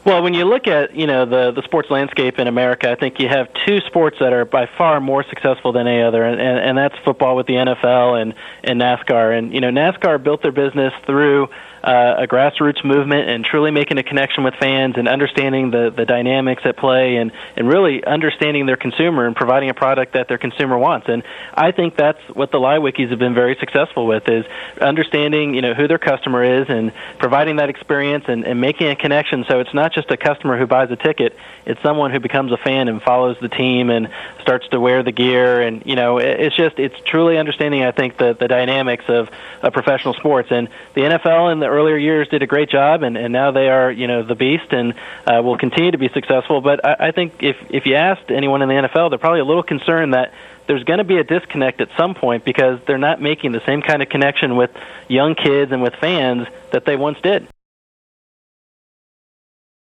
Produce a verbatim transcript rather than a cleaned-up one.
Well, when you look at, you know, the, the sports landscape in America, I think you have two sports that are by far more successful than any other, and, and, and that's football with the N F L and, and NASCAR. And, you know, NASCAR built their business through uh, a grassroots movement and truly making a connection with fans and understanding the, the dynamics at play and, and really understanding their consumer and providing a product that their consumer wants. And I think that's what the LiveWikis have been very successful with, is understanding, you know, who their customer is and providing that experience and, and making a connection so it's not just a customer who buys a ticket, it's someone who becomes a fan and follows the team and starts to wear the gear. And, you know, it's just, it's truly understanding, I think, the, the dynamics of, of professional sports. And the N F L in the earlier years did a great job, and, and now they are, you know, the beast and uh, will continue to be successful. But I, I think if, if you asked anyone in the N F L, they're probably a little concerned that there's going to be a disconnect at some point because they're not making the same kind of connection with young kids and with fans that they once did.